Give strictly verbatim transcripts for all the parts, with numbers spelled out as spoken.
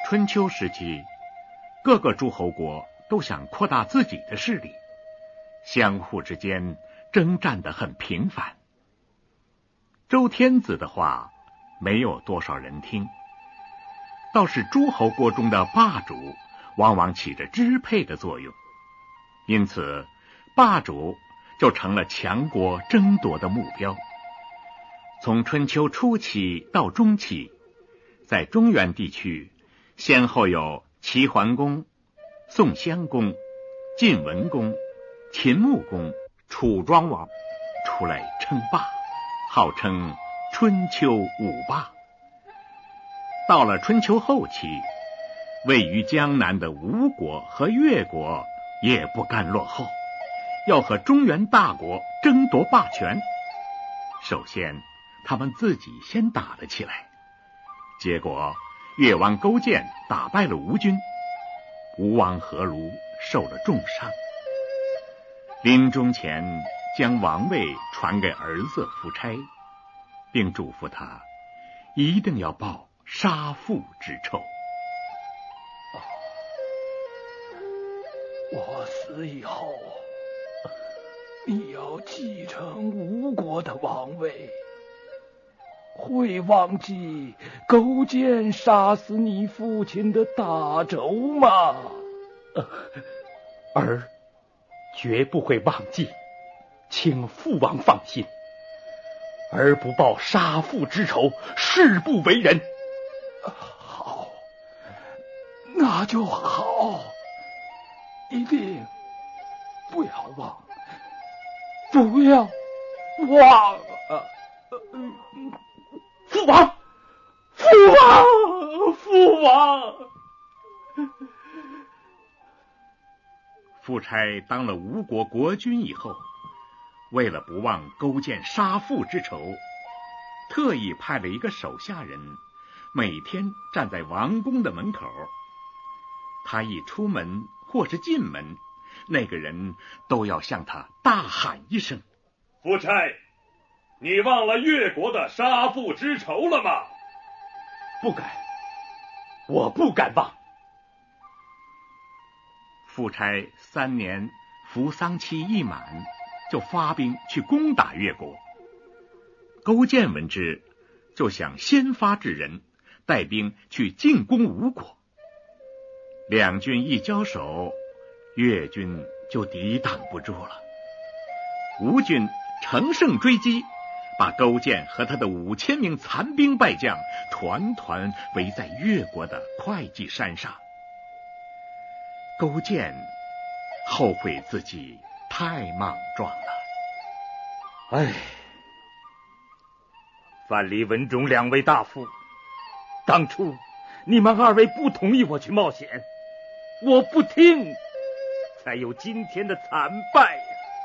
春秋时期，各个诸侯国都想扩大自己的势力，相互之间征战得很频繁。周天子的话没有多少人听，倒是诸侯国中的霸主往往起着支配的作用，因此霸主就成了强国争夺的目标。从春秋初期到中期，在中原地区先后有齐桓公、宋襄公、晋文公、秦穆公、楚庄王出来称霸，号称春秋五霸。到了春秋后期，位于江南的吴国和越国也不甘落后，要和中原大国争夺霸权。首先他们自己先打了起来，结果越王勾践打败了吴军，吴王阖庐受了重伤，临终前将王位传给儿子夫差，并嘱咐他一定要报杀父之仇。 我死以后，你要继承吴国的王位，会忘记勾践杀死你父亲的大仇吗？ 儿绝不会忘记，请父王放心，儿不报杀父之仇，誓不为人。 好，那就好，一定不要忘，不要忘啊！ 父王，父王，父王！ 夫差当了吴国国君以后，为了不忘勾践杀父之仇，特意派了一个手下人，每天站在王宫的门口。他一出门或是进门，那个人都要向他大喊一声： 夫差，你忘了越国的杀父之仇了吗？ 不敢，我不敢忘。 夫差三年服丧期一满，就发兵去攻打越国。勾践闻之，就想先发制人，带兵去进攻吴国。两军一交手，越军就抵挡不住了。吴军乘胜追击，把勾践和他的五千名残兵败将团团围在越国的会稽山上。勾践后悔自己太莽撞了。 唉，范蠡、文种两位大夫，当初你们二位不同意我去冒险，我不听，才有今天的惨败呀！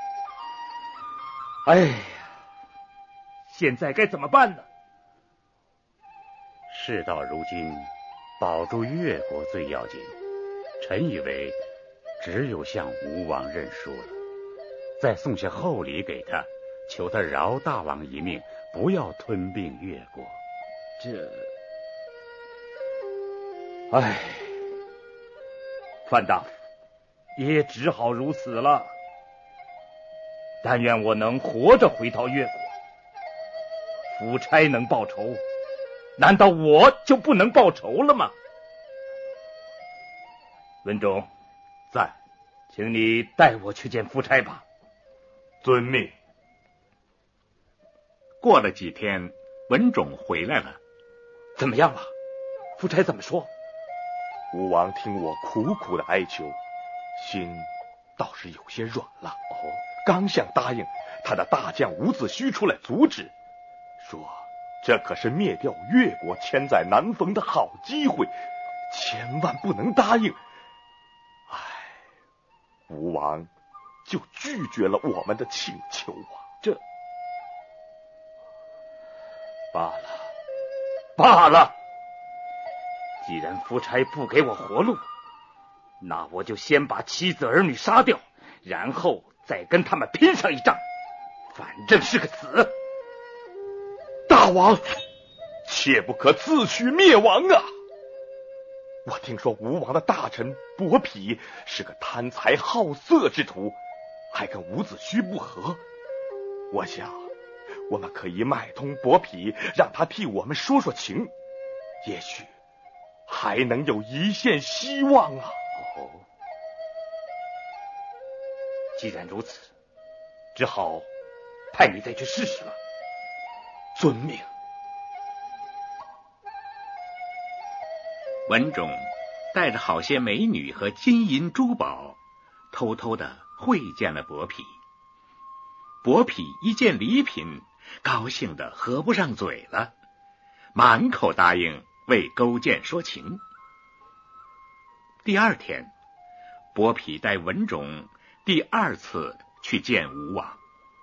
哎呀，现在该怎么办呢？ 事到如今，保住越国最要紧。臣以为只有向吴王认输了，再送下厚礼给他，求他饶大王一命，不要吞并越国。 这，唉，范大夫，也只好如此了。但愿我能活着回到越国。夫差能报仇，难道我就不能报仇了吗？文种， 在， 请你带我去见夫差吧。 遵命。 过了几天，文种回来了。 怎么样了？夫差怎么说？ 吴王听我苦苦的哀求，心倒是有些软了。哦，刚想答应，他的大将伍子胥出来阻止，说这可是灭掉越国千载难逢的好机会，千万不能答应。唉，吴王就拒绝了我们的请求啊！ 这罢了，罢了。既然夫差不给我活路，那我就先把妻子儿女杀掉，然后再跟他们拼上一仗，反正是个死。 大王，切不可自取灭亡啊！ 我听说吴王的大臣伯嚭是个贪财好色之徒，还跟伍子胥不和。我想我们可以买通伯嚭，让他替我们说说情，也许还能有一线希望啊。 哦，既然如此，只好派你再去试试了。 遵命。 文种带着好些美女和金银珠宝，偷偷的会见了伯嚭。伯嚭一见礼品，高兴得合不上嘴了，满口答应为勾践说情。第二天，伯嚭带文种第二次去见吴王。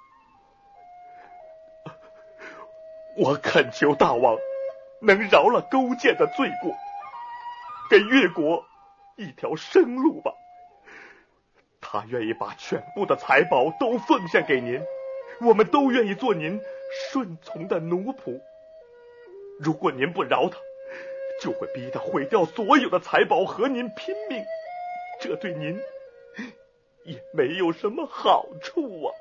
我恳求大王能饶了勾践的罪过，给越国一条生路吧。他愿意把全部的财宝都奉献给您，我们都愿意做您顺从的奴仆。如果您不饶他，就会逼他毁掉所有的财宝和您拼命，这对您也没有什么好处啊。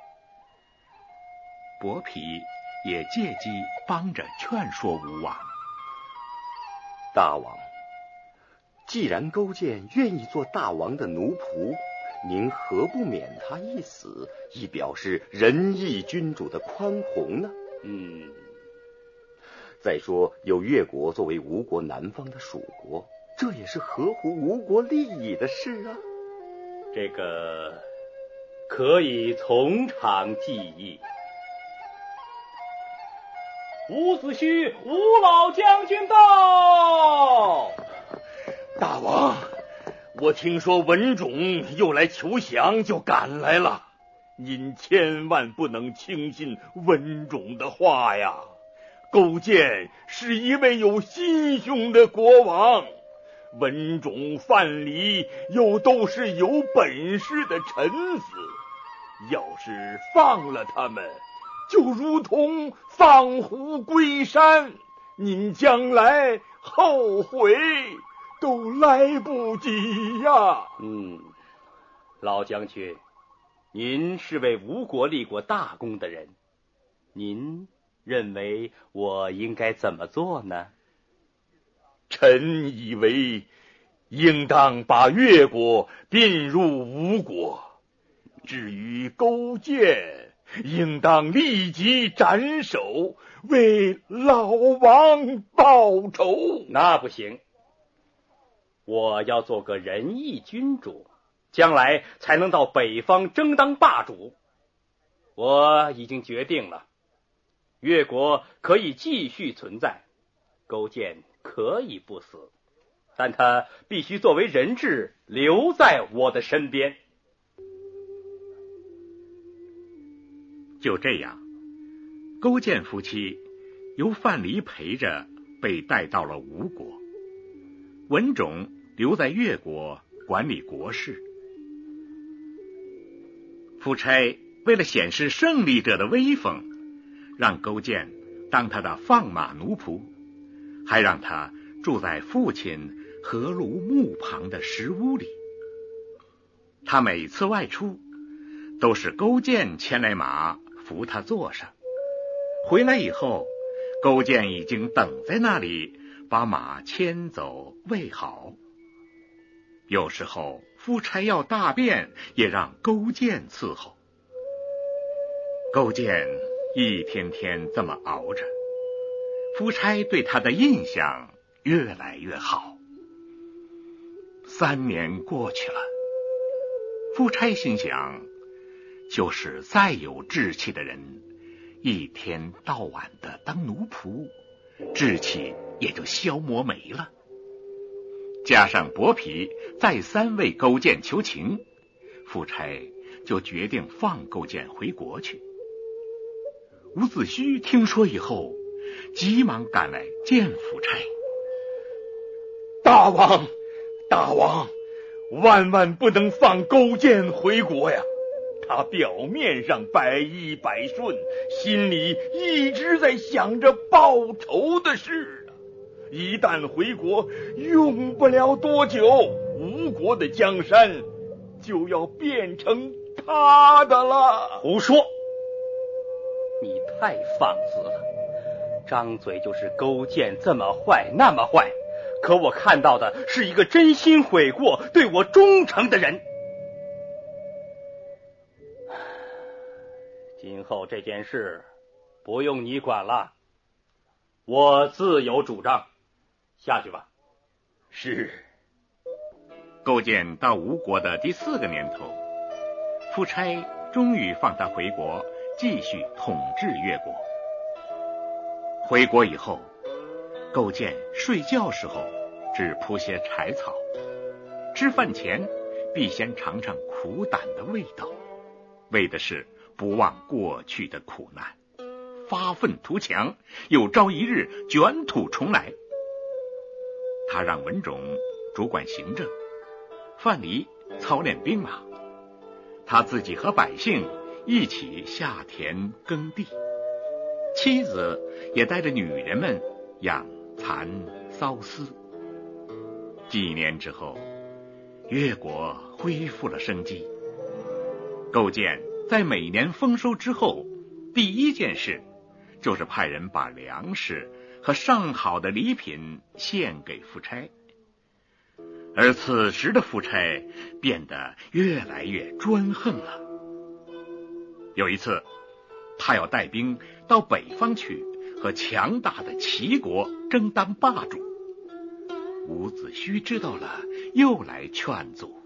伯嚭也借机帮着劝说吴王。 大王，既然勾践愿意做大王的奴仆，您何不免他一死，以表示仁义君主的宽宏呢？嗯。再说，有越国作为吴国南方的属国，这也是合乎吴国利益的事啊。 这个可以从长计议。伍子胥，吴老将军到。 大王，我听说文种又来求降，就赶来了。您千万不能轻信文种的话呀！勾践是一位有心胸的国王，文种、范蠡又都是有本事的臣子，要是放了他们，就如同放虎归山，您将来后悔都来不及呀。 嗯，老将军，您是为吴国立过大功的人，您认为我应该怎么做呢？ 臣以为应当把越国并入吴国，至于勾践，应当立即斩首，为老王报仇。 那不行，我要做个仁义君主，将来才能到北方争当霸主。我已经决定了，越国可以继续存在，勾践可以不死，但他必须作为人质留在我的身边。 就这样，勾践夫妻由范蠡陪着被带到了吴国，文种留在越国管理国事。夫差为了显示胜利者的威风，让勾践当他的放马奴仆，还让他住在父亲何庐墓旁的石屋里。他每次外出，都是勾践牵来马扶他坐上，回来以后，勾践已经等在那里，把马牵走喂好。有时候夫差要大便，也让勾践伺候。勾践一天天这么熬着，夫差对他的印象越来越好。三年过去了，夫差心想，就是再有志气的人，一天到晚的当奴仆，志气也就消磨没了。加上伯嚭再三为勾践求情，夫差就决定放勾践回国去。伍子胥听说以后，急忙赶来见夫差。 大王，大王，万万不能放勾践回国呀！他表面上百依百顺，心里一直在想着报仇的事啊。 一旦回国，用不了多久，吴国的江山就要变成他的了。 胡说！你太放肆了，张嘴就是勾践这么坏那么坏，可我看到的是一个真心悔过、对我忠诚的人。今后这件事不用你管了，我自有主张。下去吧。 是。 勾践到吴国的第四个年头，夫差终于放他回国，继续统治越国。回国以后，勾践睡觉时候只铺些柴草，吃饭前必先尝尝苦胆的味道，为的是不忘过去的苦难，发愤图强，有朝一日卷土重来。他让文种主管行政，范蠡操练兵马，他自己和百姓一起下田耕地，妻子也带着女人们养蚕缫丝。几年之后，越国恢复了生机。勾践在每年丰收之后，第一件事就是派人把粮食和上好的礼品献给夫差。而此时的夫差变得越来越专横了。有一次，他要带兵到北方去和强大的齐国争当霸主。伍子胥知道了，又来劝阻。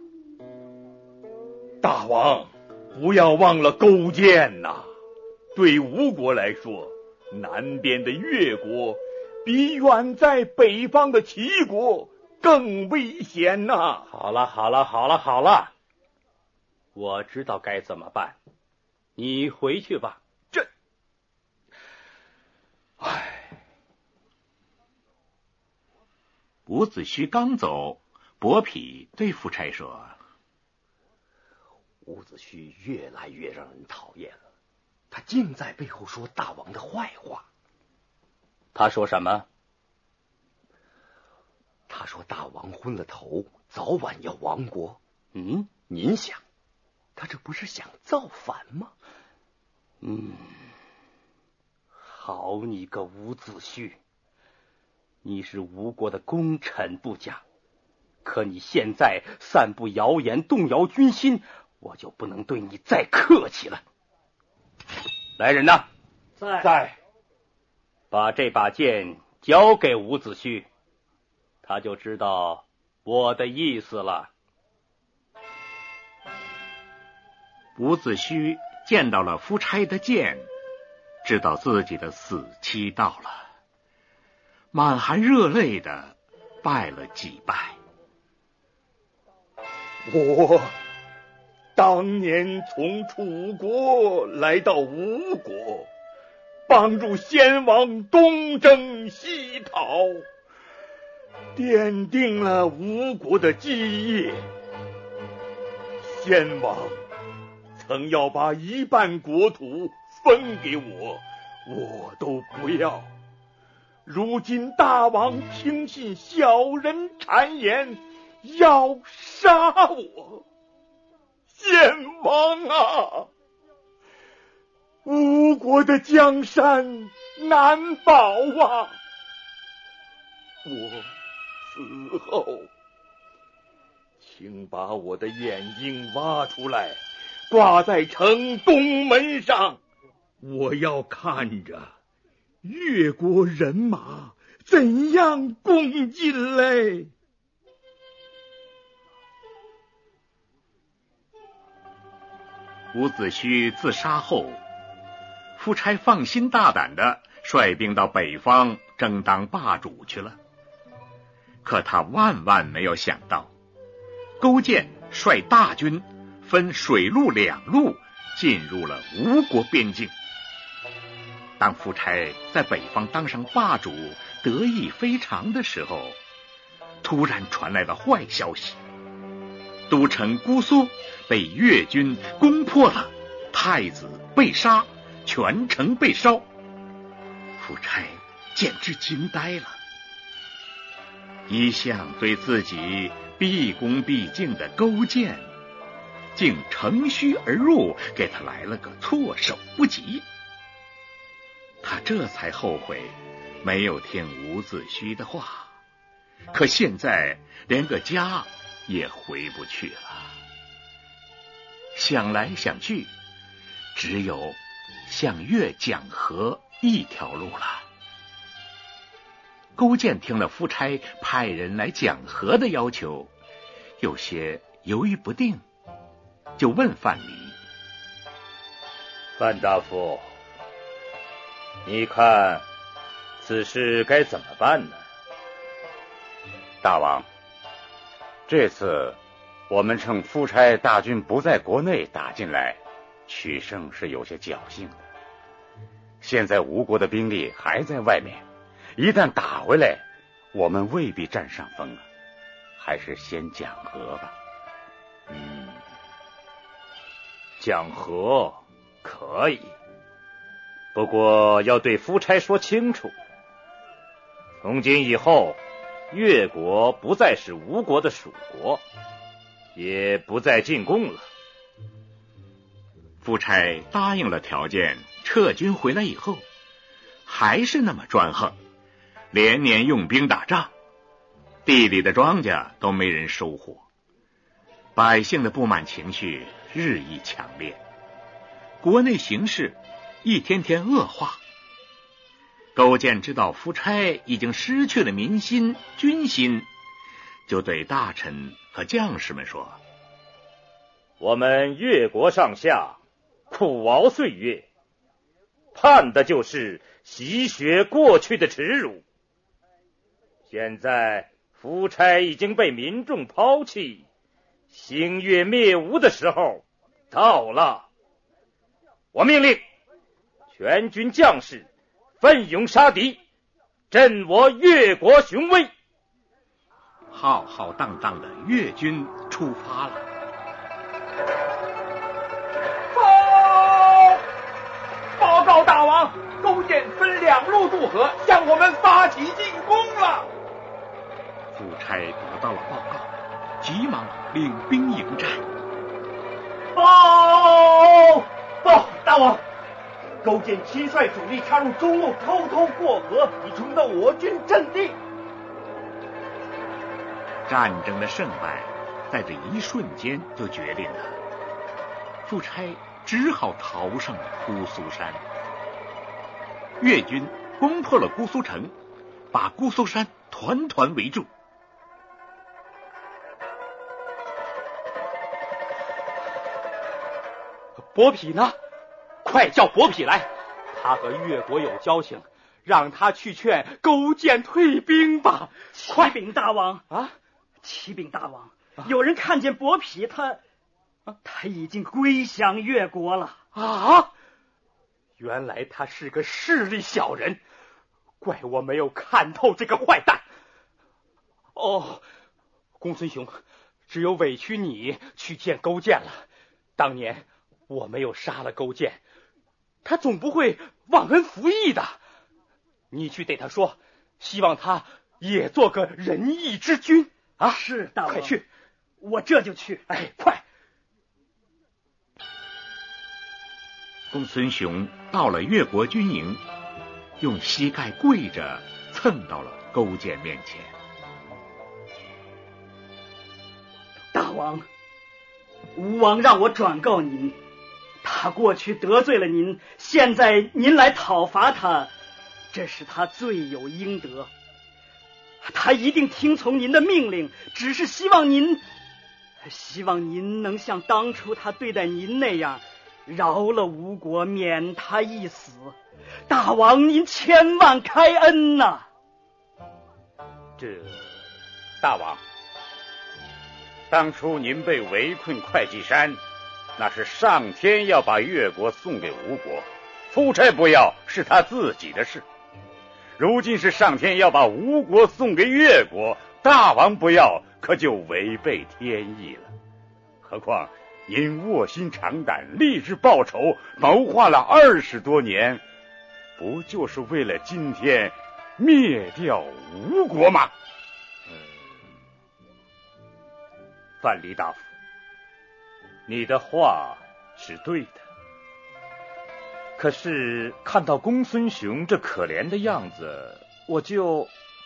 大王，不要忘了勾践呐！对吴国来说，南边的越国比远在北方的齐国更危险呐！ 好了好了好了好了，我知道该怎么办，你回去吧。 这，唉。 伍子胥刚走，伯嚭对夫差说： 伍子胥越来越让人讨厌了，他竟在背后说大王的坏话。 他说什么？ 他说大王昏了头，早晚要亡国。 嗯， 您想，他这不是想造反吗？ 嗯，好你个伍子胥，你是吴国的功臣不假，可你现在散布谣言，动摇军心，我就不能对你再客气了。来人呐！ 在在。 把这把剑交给伍子胥，他就知道我的意思了。 伍子胥见到了夫差的剑，知道自己的死期到了，满含热泪的拜了几拜。 我当年从楚国来到吴国，帮助先王东征西讨，奠定了吴国的基业。先王曾要把一半国土分给我，我都不要。如今大王听信小人谗言，要杀我，先王啊！吴国的江山难保啊！我死后，请把我的眼睛挖出来，挂在城东门上，我要看着越国人马怎样攻进来。 伍子胥自杀后，夫差放心大胆的率兵到北方争当霸主去了。可他万万没有想到，勾践率大军分水陆两路进入了吴国边境。当夫差在北方当上霸主，得意非常的时候，突然传来了坏消息，都城姑苏被越军攻破了，太子被杀，全城被烧。夫差简直惊呆了， 一向对自己毕恭毕敬的勾践，竟乘虚而入，给他来了个措手不及。他这才后悔没有听伍子胥的话，可现在连个家也回不去了。想来想去，只有向越讲和一条路了。勾践听了夫差派人来讲和的要求，有些犹豫不定，就问范蠡： 范大夫，你看此事该怎么办呢？ 大王，这次我们趁夫差大军不在国内打进来，取胜是有些侥幸的。现在吴国的兵力还在外面，一旦打回来，我们未必占上风啊。还是先讲和吧。 嗯，讲和可以，不过要对夫差说清楚，从今以后，越国不再是吴国的属国，也不再进贡了。 夫差答应了条件，撤军回来以后，还是那么专横，连年用兵打仗，地里的庄稼都没人收获，百姓的不满情绪日益强烈，国内形势一天天恶化。勾践知道夫差已经失去了民心军心，就对大臣和将士们说： 我们越国上下苦熬岁月，盼的就是洗雪过去的耻辱。现在夫差已经被民众抛弃，兴越灭吴的时候到了。我命令全军将士奋勇杀敌，振我越国雄威。 浩浩荡荡的越军出发了。 报！报告大王，勾践分两路渡河，向我们发起进攻了。 夫差得到了报告，急忙领兵迎战。 报！报！大王，勾践亲率主力插入中路，偷偷过河，已冲到我军阵地。 战争的胜败在这一瞬间就决定了，夫差只好逃上了姑苏山。越军攻破了姑苏城，把姑苏山团团围住。 伯嚭呢？快叫伯嚭来，他和越国有交情，让他去劝勾践退兵吧。 启禀大王啊！ 启禀大王，有人看见伯嚭，他他已经归降越国了。 啊！原来他是个势利小人，怪我没有看透这个坏蛋。哦，公孙雄，只有委屈你去见勾践了。当年我没有杀了勾践，他总不会忘恩负义的。你去对他说，希望他也做个仁义之君啊！ 是大王， 快去， 我这就去。 哎，快！ 公孙雄到了越国军营，用膝盖跪着蹭到了勾践面前。 大王，吴王让我转告您，他过去得罪了您，现在您来讨伐他，这是他罪有应得。他一定听从您的命令，只是希望您希望您能像当初他对待您那样，饶了吴国，免他一死。大王您千万开恩呐、啊！ 这大王，当初您被围困会稽山，那是上天要把越国送给吴国，夫差不要是他自己的事。如今是上天要把吴国送给越国，大王不要，可就违背天意了。何况您卧薪尝胆，立志报仇，谋划了二十多年，不就是为了今天灭掉吴国吗？ 嗯， 范蠡大夫，你的话是对的，可是看到公孙雄这可怜的样子，我就……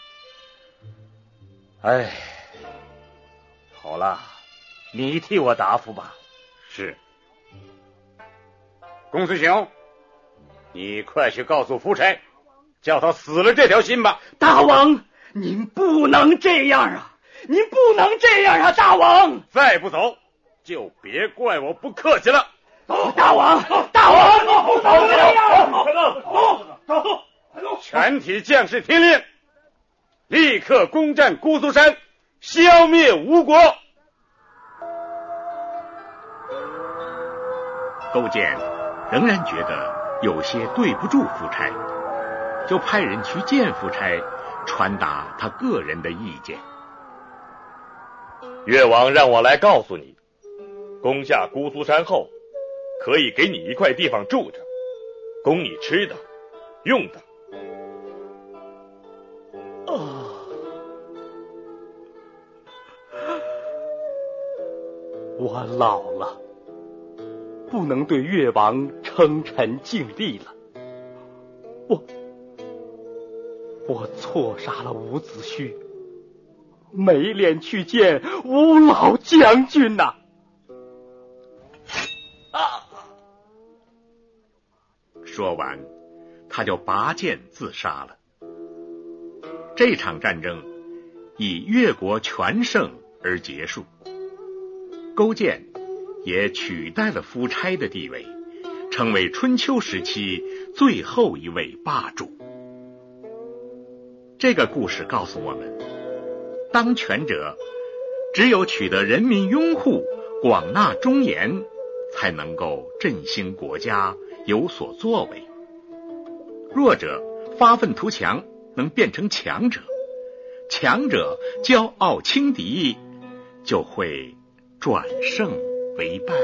哎，好了，你替我答复吧。 是。公孙雄，你快去告诉夫差，叫他死了这条心吧。 大王，您不能这样啊！您不能这样啊，大王！ 再不走，就别怪我不客气了。 走，大王，大王，你不能这样！ 走，走，走！全体将士听令，立刻攻占姑苏山，消灭吴国。 勾践仍然觉得有些对不住夫差，就派人去见夫差，传达他个人的意见。 越王让我来告诉你，攻下姑苏山后，可以给你一块地方住着，供你吃的、用的。 啊，我老了，不能对越王称臣尽力了。我我错杀了伍子胥，没脸去见吴老将军呐！ 啊！说完，他就拔剑自杀了。这场战争以越国全胜而结束，勾践也取代了夫差的地位，成为春秋时期最后一位霸主。这个故事告诉我们，当权者只有取得人民拥护，广纳忠言，才能够振兴国家，有所作为。弱者发愤图强，能变成强者；强者骄傲轻敌，就会转胜为败。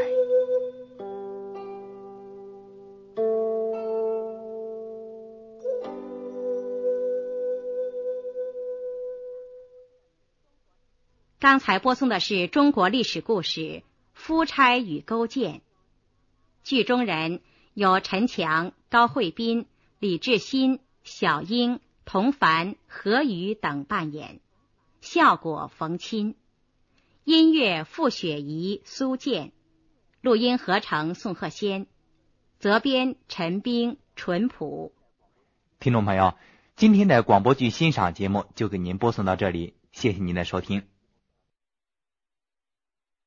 刚才播送的是中国历史故事《夫差与勾践》，剧中人有陈强、高慧斌、李志新、小英、童凡、何宇等扮演，效果冯钦，音乐傅雪怡、苏健，录音合成宋鹤仙，责编陈冰、淳朴。 听众朋友，今天的广播剧欣赏节目就给您播送到这里，谢谢您的收听。